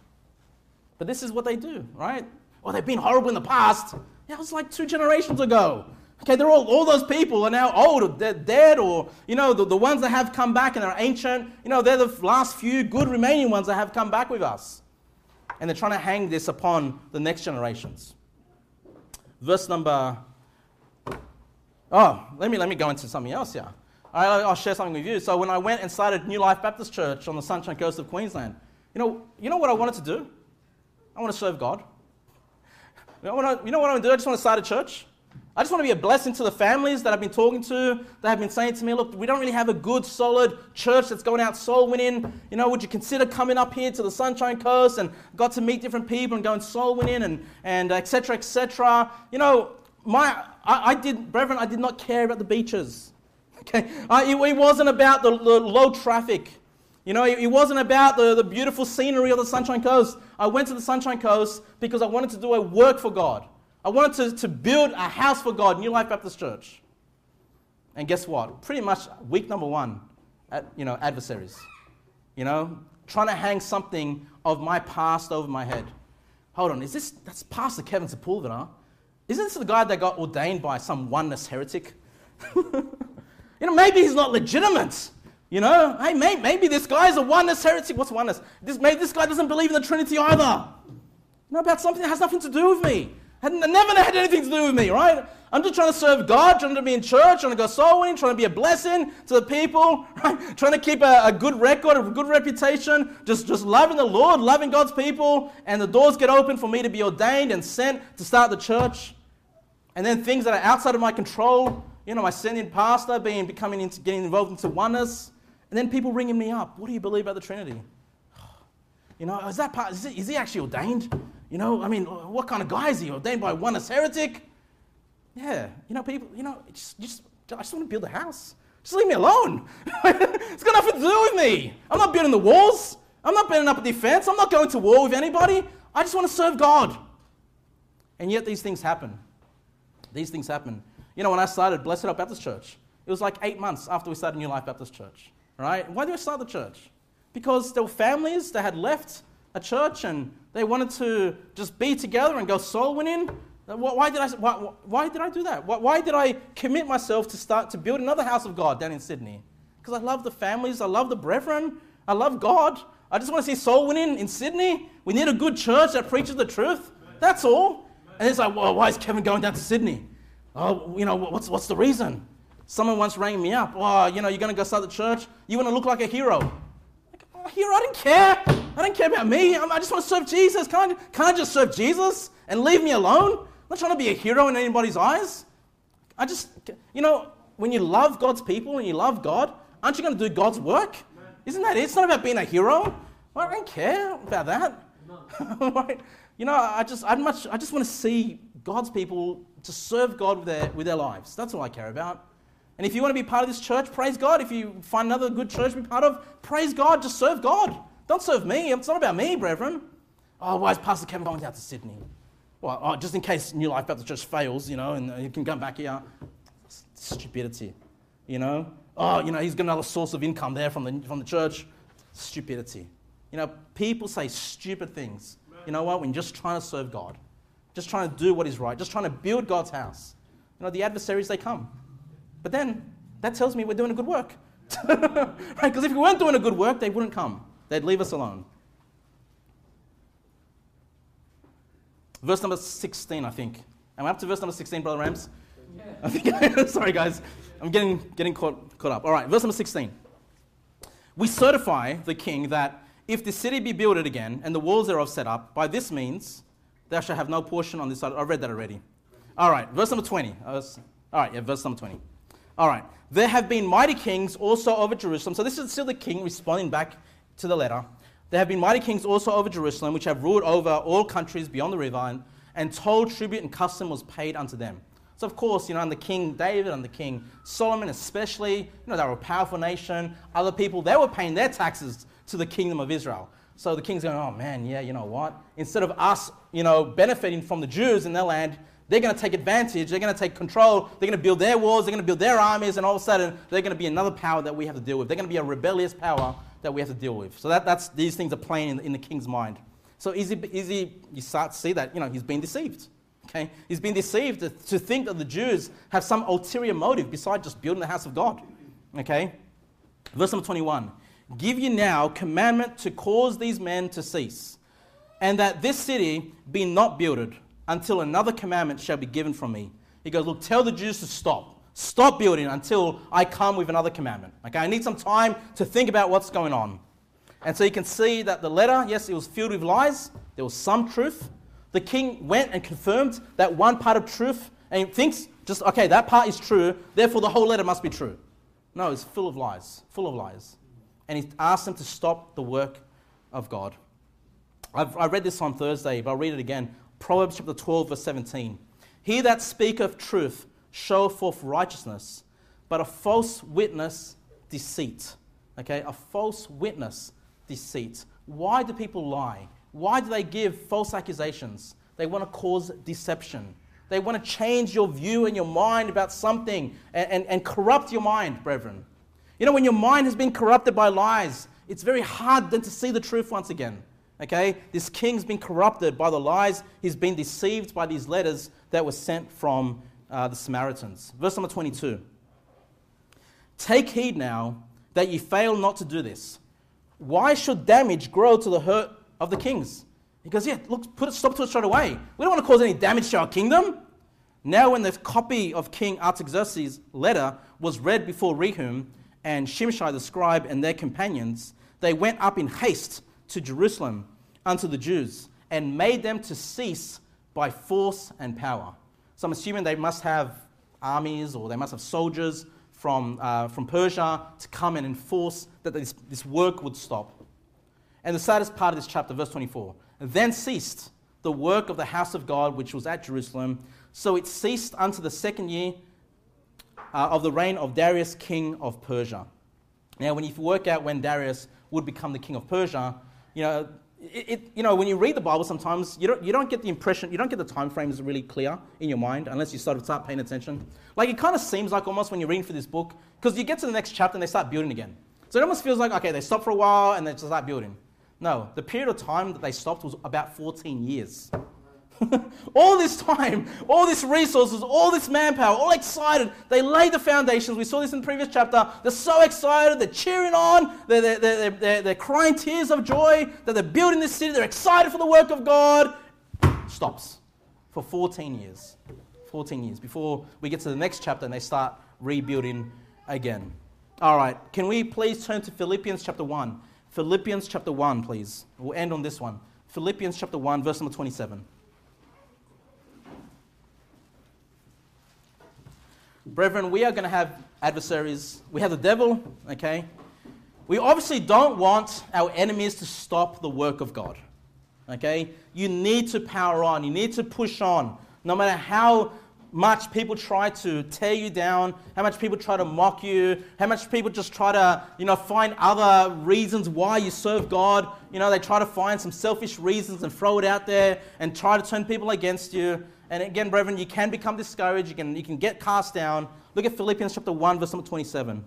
But this is what they do, right? Well, they've been horrible in the past. Yeah, it was like two generations ago. Okay, they're all, all those people are now old, or they're dead, or, you know, the, the ones that have come back and are ancient, you know, they're the last few good remaining ones that have come back with us. And they're trying to hang this upon the next generations. Verse number... Oh, let me let me go into something else here. All right, I'll share something with you. So when I went and started New Life Baptist Church on the Sunshine Coast of Queensland, you know, you know what I wanted to do? I want to serve God. You know, what I, you know what I want to do? I just want to start a church. I just want to be a blessing to the families that I've been talking to, that have been saying to me, look, we don't really have a good, solid church that's going out soul winning. You know, would you consider coming up here to the Sunshine Coast and got to meet different people and going soul winning and, and et cetera, et cetera. You know, my... I, I did, brethren, I did not care about the beaches. Okay, uh, it, it wasn't about the, the low traffic. You know, it, it wasn't about the, the beautiful scenery of the Sunshine Coast. I went to the Sunshine Coast because I wanted to do a work for God. I wanted to, to build a house for God, New Life Baptist Church. And guess what? Pretty much week number one, at, you know, adversaries. You know, trying to hang something of my past over my head. Hold on, is this, that's Pastor Kevin Sepulveda? Isn't this the guy that got ordained by some oneness heretic? You know, maybe he's not legitimate. You know, hey, maybe, maybe this guy's a oneness heretic. What's oneness? This, maybe this guy doesn't believe in the Trinity either. You know, about something that has nothing to do with me. Had never had anything to do with me, right? I'm just trying to serve God, trying to be in church, trying to go soul winning, trying to be a blessing to the people, right? Trying to keep a, a good record, a good reputation, just, just loving the Lord, loving God's people, and the doors get open for me to be ordained and sent to start the church. And then things that are outside of my control, you know, my sending pastor being becoming into getting involved into oneness, and then people ringing me up. What do you believe about the Trinity? You know, is that part? Is, it, is he actually ordained? You know, I mean, what kind of guy is he? Ordained by oneness heretic? Yeah, you know, people. You know, just, just I just want to build a house. Just leave me alone. It's got nothing to do with me. I'm not building the walls. I'm not building up a defense. I'm not going to war with anybody. I just want to serve God. And yet these things happen. These things happen. You know, when I started Blessed Hope Baptist Church, it was like eight months after we started New Life Baptist Church, right? Why did I start the church? Because there were families that had left a church and they wanted to just be together and go soul winning. Why did I, why, why did I do that? Why, why did I commit myself to start to build another house of God down in Sydney? Because I love the families, I love the brethren, I love God. I just want to see soul winning in Sydney. We need a good church that preaches the truth. That's all. And it's like, well, why is Kevin going down to Sydney? Oh, you know, what's what's the reason? Someone once rang me up. Oh, you know, you're going to go start the church. You want to look like a hero. Like, oh, hero, I didn't care. I don't care about me. I just want to serve Jesus. Can't I, can't I just serve Jesus and leave me alone? I'm not trying to be a hero in anybody's eyes. I just, you know, when you love God's people and you love God, aren't you going to do God's work? Isn't that it? It's not about being a hero. Well, I don't care about that. Right? You know, I just, I'd much, I just want to see God's people to serve God with their, with their lives. That's all I care about. And if you want to be part of this church, praise God. If you find another good church to be part of, praise God. Just serve God. Don't serve me. It's not about me, brethren. Oh, why is Pastor Kevin going down to Sydney? Well, oh, just in case New Life Baptist Church fails, you know, and you can come back here. Stupidity, you know. Oh, you know, he's got another source of income there from the from the church. Stupidity. You know, people say stupid things. You know what? When you're just trying to serve God, just trying to do what is right, just trying to build God's house. You know, the adversaries, they come. But then, that tells me we're doing a good work. Right? Because if we weren't doing a good work, they wouldn't come. They'd leave us alone. Verse number sixteen, I think. Am I up to verse number sixteen, Brother Rams? Yeah. I think, sorry, guys. I'm getting, getting caught, caught up. All right, verse number sixteen. We certify the king that if the city be builded again, and the walls thereof set up, by this means thou shalt have no portion on this side. I read that already. All right, verse number twenty. All right, yeah, verse number twenty. All right. There have been mighty kings also over Jerusalem. So this is still the king responding back to the letter. There have been mighty kings also over Jerusalem, which have ruled over all countries beyond the river, and, and toll, tribute, and custom was paid unto them. So of course, you know, under King David, under King Solomon especially, you know, they were a powerful nation. Other people, they were paying their taxes to the kingdom of Israel. So the king's going, oh man, yeah, you know what? Instead of us, you know, benefiting from the Jews in their land, they're going to take advantage, they're going to take control, they're going to build their walls, they're going to build their armies, and all of a sudden, they're going to be another power that we have to deal with. They're going to be a rebellious power that we have to deal with. So that, that's these things are playing in, in the king's mind. So easy, easy, you start to see that, you know, he's been deceived. Okay? He's been deceived to, to think that the Jews have some ulterior motive besides just building the house of God. Okay? Verse number twenty-one. Give you now commandment to cause these men to cease, and that this city be not builded, until another commandment shall be given from me. He goes, look, tell the Jews to stop. Stop building until I come with another commandment. Okay, I need some time to think about what's going on. And so you can see that the letter, yes, it was filled with lies. There was some truth. The king went and confirmed that one part of truth, and he thinks, just, okay, that part is true, therefore the whole letter must be true. No, it's full of lies, full of lies. And he asked them to stop the work of God. I've, I read this on Thursday, but I'll read it again. Proverbs chapter twelve, verse seventeen. He that speaketh truth showeth forth righteousness, but a false witness deceit. Okay, a false witness deceit. Why do people lie? Why do they give false accusations? They want to cause deception. They want to change your view and your mind about something and, and, and corrupt your mind, brethren. You know, when your mind has been corrupted by lies, it's very hard then to see the truth once again. Okay, this king's been corrupted by the lies. He's been deceived by these letters that were sent from uh, the Samaritans. Verse number twenty-two. Take heed now that ye fail not to do this. Why should damage grow to the hurt of the kings? He goes, yeah, look, put it, stop to it straight away. We don't want to cause any damage to our kingdom. Now when the copy of King Artaxerxes' letter was read before Rehum and Shimshai the scribe and their companions, they went up in haste to Jerusalem unto the Jews and made them to cease by force and power. So I'm assuming they must have armies or they must have soldiers from, uh, from Persia to come and enforce that this, this work would stop. And the saddest part of this chapter, verse twenty-four, then ceased the work of the house of God which was at Jerusalem. So it ceased unto the second year uh, of the reign of Darius, king of Persia. Now, when you work out when Darius would become the king of Persia, you know, it, it, you know, when you read the Bible, sometimes you don't you don't get the impression, you don't get the time frames really clear in your mind unless you sort of start paying attention. Like it kind of seems like almost when you're reading through this book, because you get to the next chapter and they start building again. So it almost feels like, okay, they stop for a while and they just start building. No, the period of time that they stopped was about fourteen years. All this time, all these resources, all this manpower, all excited. They laid the foundations. We saw this in the previous chapter. They're so excited. They're cheering on. They're, they're, they're, they're, they're crying tears of joy that they're building this city. They're excited for the work of God. Stops for fourteen years. fourteen years before we get to the next chapter and they start rebuilding again. All right, can we please turn to Philippians chapter one? Philippians chapter one, please. We'll end on this one. Philippians chapter one, verse number twenty-seven. Brethren, we are going to have adversaries. We have the devil, okay? We obviously don't want our enemies to stop the work of God, okay? You need to power on. You need to push on. No matter how much people try to tear you down, how much people try to mock you, how much people just try to, you know, find other reasons why you serve God. You know, they try to find some selfish reasons and throw it out there and try to turn people against you. And again, brethren, you can become discouraged. You can, you can get cast down. Look at Philippians chapter one, verse number twenty-seven.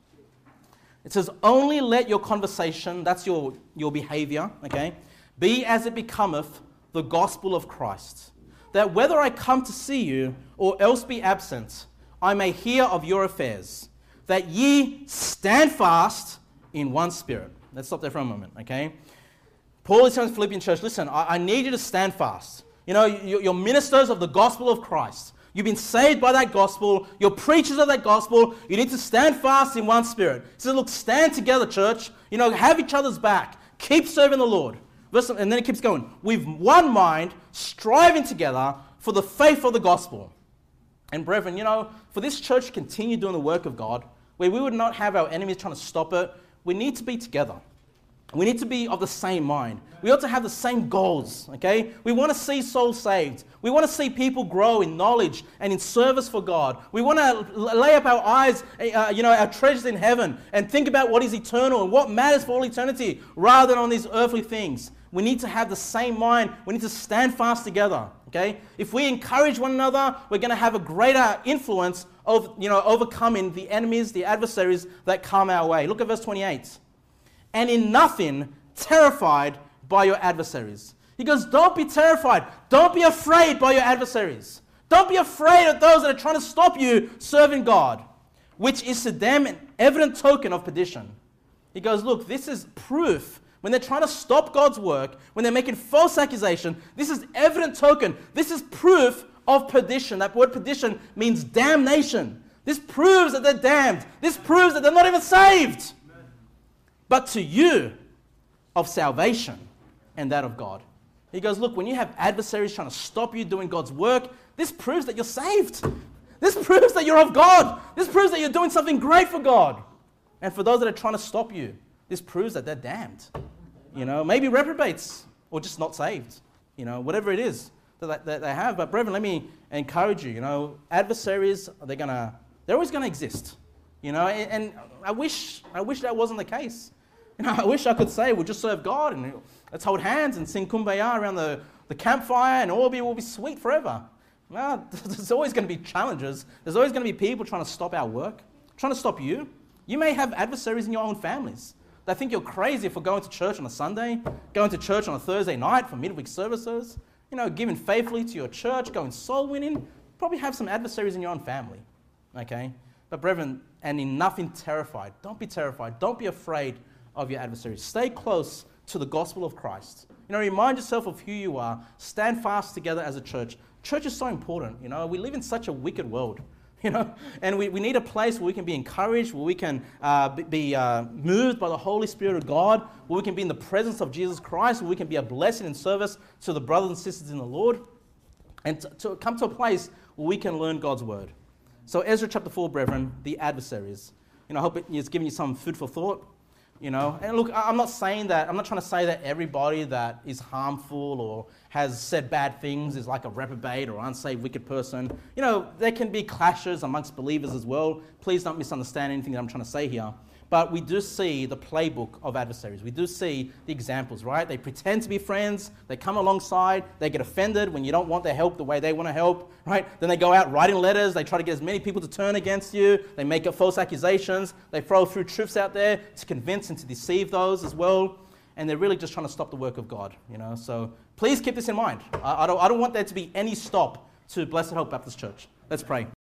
It says, only let your conversation, that's your, your behavior, okay, be as it becometh the gospel of Christ, that whether I come to see you or else be absent, I may hear of your affairs, that ye stand fast in one spirit. Let's stop there for a moment, okay? Paul is telling the Philippian church, listen, I, I need you to stand fast. You know, you're ministers of the gospel of Christ. You've been saved by that gospel. You're preachers of that gospel. You need to stand fast in one spirit. He says, look, stand together, church. You know, have each other's back. Keep serving the Lord. And then it keeps going. With one mind, striving together for the faith of the gospel. And brethren, you know, for this church to continue doing the work of God, where we would not have our enemies trying to stop it, we need to be together. We need to be of the same mind. We ought to have the same goals, okay? We want to see souls saved. We want to see people grow in knowledge and in service for God. We want to lay up our eyes, uh, you know, our treasures in heaven and think about what is eternal and what matters for all eternity rather than on these earthly things. We need to have the same mind. We need to stand fast together, okay? If we encourage one another, we're going to have a greater influence of, you know, overcoming the enemies, the adversaries that come our way. Look at verse twenty-eight. And in nothing terrified by your adversaries. He goes, don't be terrified. Don't be afraid by your adversaries. Don't be afraid of those that are trying to stop you serving God, which is to them an evident token of perdition. He goes, look, this is proof. When they're trying to stop God's work, when they're making false accusation, this is evident token. This is proof of perdition. That word perdition means damnation. This proves that they're damned. This proves that they're not even saved. But to you, of salvation and that of God. He goes, look, when you have adversaries trying to stop you doing God's work, this proves that you're saved. This proves that you're of God. This proves that you're doing something great for God. And for those that are trying to stop you, this proves that they're damned. You know, maybe reprobates or just not saved. You know, whatever it is that, that they have. But brethren, let me encourage you. You know, adversaries, they're gonna, they're always going to exist. You know, and, and I wish, I wish that wasn't the case. You know, I wish I could say we'll just serve God and let's hold hands and sing Kumbaya around the, the campfire and all will be, will be sweet forever. Well, there's always going to be challenges. There's always going to be people trying to stop our work, trying to stop you. You may have adversaries in your own families. They think you're crazy for going to church on a Sunday, going to church on a Thursday night for midweek services, you know, giving faithfully to your church, going soul winning. Probably have some adversaries in your own family, okay? But brethren, and in nothing terrified. Don't be terrified. Don't be afraid of your adversaries. Stay close to the gospel of Christ. You know, remind yourself of who you are. Stand fast together as a church. Church is so important. You know, we live in such a wicked world, you know, and we, we need a place where we can be encouraged, where we can uh, be uh, moved by the Holy Spirit of God, where we can be in the presence of Jesus Christ, where we can be a blessing and service to the brothers and sisters in the Lord, and to, to come to a place where we can learn God's word. So Ezra chapter four, brethren, the adversaries. You know, I hope it's given you some food for thought. You know, and look, I'm not saying that, I'm not trying to say that everybody that is harmful or has said bad things is like a reprobate or unsaved wicked person. You know, there can be clashes amongst believers as well. Please don't misunderstand anything that I'm trying to say here. But we do see the playbook of adversaries. We do see the examples, right? They pretend to be friends. They come alongside. They get offended when you don't want their help the way they want to help, right? Then they go out writing letters. They try to get as many people to turn against you. They make up false accusations. They throw through truths out there to convince and to deceive those as well. And they're really just trying to stop the work of God, you know? So please keep this in mind. I, I, don't, I don't want there to be any stop to Blessed Hope Baptist Church. Let's pray.